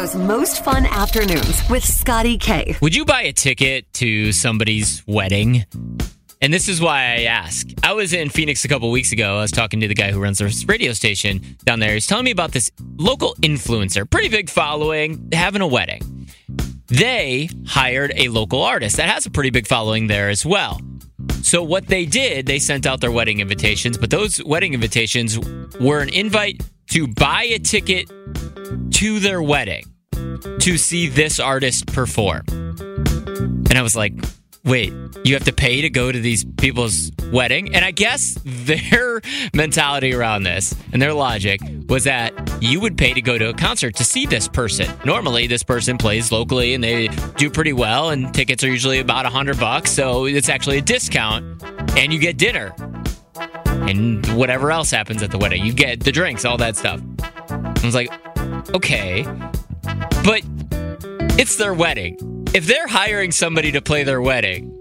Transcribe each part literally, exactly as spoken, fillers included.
Chicago's most fun afternoons with Scotty K. Would you buy a ticket to somebody's wedding? And this is why I ask. I was in Phoenix a couple weeks ago. I was talking to the guy who runs this radio station down there. He's telling me about this local influencer, pretty big following, having a wedding. They hired a local artist that has a pretty big following there as well. So what they did, they sent out their wedding invitations, but those wedding invitations were an invite to buy a ticket to their wedding to see this artist perform. And I was like, wait, you have to pay to go to these people's wedding? And I guess their mentality around this and their logic was that you would pay to go to a concert to see this person. Normally, this person plays locally and they do pretty well, and tickets are usually about a hundred bucks, so it's actually a discount, and you get dinner and whatever else happens at the wedding. You get the drinks, all that stuff. I was like, okay, but it's their wedding. If they're hiring somebody to play their wedding,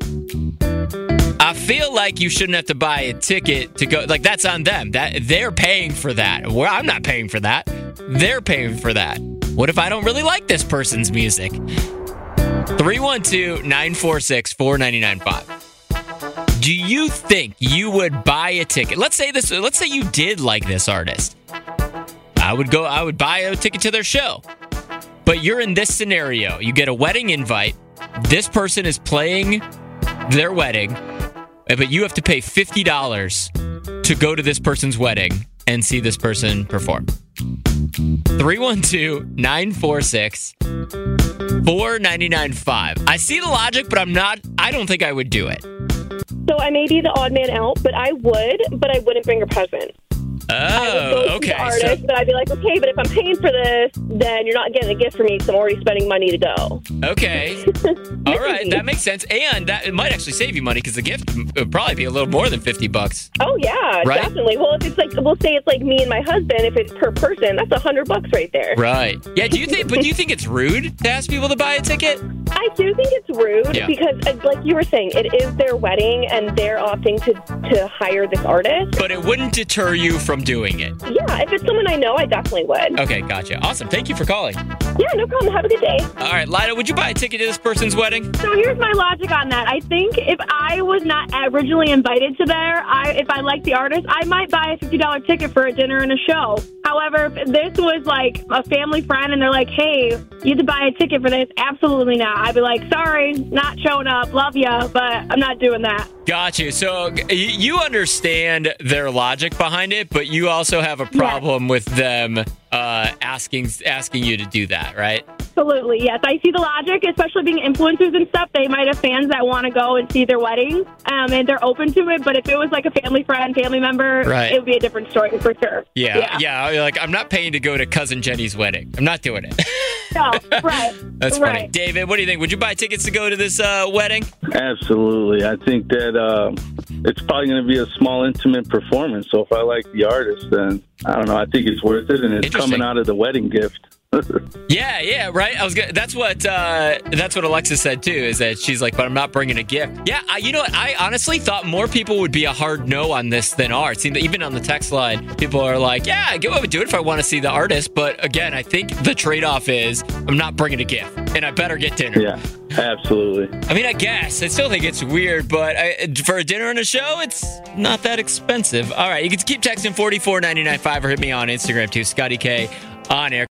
I feel like you shouldn't have to buy a ticket to go. Like, that's on them. That they're paying for that. Well, I'm not paying for that. They're paying for that. What if I don't really like this person's music? three one two, nine four six, four nine nine five. Do you think you would buy a ticket? Let's say this. Let's say you did like this artist. I would go. I would buy a ticket to their show. But you're in this scenario. You get a wedding invite. This person is playing their wedding, but you have to pay fifty dollars to go to this person's wedding and see this person perform. three one two, nine four six, four nine nine five. I see the logic, but I'm not, I don't think I would do it. So I may be the odd man out, but I would, but I wouldn't bring a present. Oh, okay. The artist, so, but I'd be like, okay, but if I'm paying for this, then you're not getting a gift from me because I'm already spending money to go. Okay. All right, that makes sense. And that it might actually save you money because the gift would probably be a little more than fifty bucks. Oh, yeah, right? Definitely. Well, if it's like, we'll say it's like me and my husband, if it's per person, that's a hundred bucks right there. Right. Yeah, do you think, but do you think it's rude to ask people to buy a ticket? I do think it's rude yeah. because, like you were saying, it is their wedding and they're opting to, to hire this artist. But it wouldn't deter you from doing it. Yeah, if it's someone I know, I definitely would. Okay, gotcha. Awesome. Thank you for calling. Yeah, no problem. Have a good day. All right, Lida, would you buy a ticket to this person's wedding? So here's my logic on that. I think if I was not originally invited to there, I, if I like the artist, I might buy a fifty dollars ticket for a dinner and a show. However, if this was like a family friend and they're like, hey, you have to buy a ticket for this, absolutely not. I'd be like, sorry, not showing up. Love ya, but I'm not doing that. Got you. So you understand their logic behind it, but you also have a problem yeah. with them uh, asking asking you to do that, right? Absolutely, yes. I see the logic, especially being influencers and stuff. They might have fans that want to go and see their wedding, um, and they're open to it. But if it was like a family friend, family member, right. it would be a different story for sure. Yeah, yeah. yeah like, I'm not paying to go to Cousin Jenny's wedding. I'm not doing it. No, right. That's funny. Right. David, what do you think? Would you buy tickets to go to this uh, wedding? Absolutely. I think that uh, it's probably going to be a small, intimate performance. So if I like the artist, then I don't know. I think it's worth it, and it's coming out of the wedding gift. yeah, yeah, right. I was. Gonna, that's what. Uh, that's what Alexa said too. Is that she's like, but I'm not bringing a gift. Yeah, I, you know what? I honestly thought more people would be a hard no on this than are. It seemed that even on the text line, people are like, yeah, I would do it if I want to see the artist. But again, I think the trade-off is I'm not bringing a gift, and I better get dinner. Yeah, absolutely. I mean, I guess I still think it's weird, but I, for a dinner and a show, it's not that expensive. All right, you can keep texting forty-four nine nine five or hit me on Instagram too, Scotty K on air.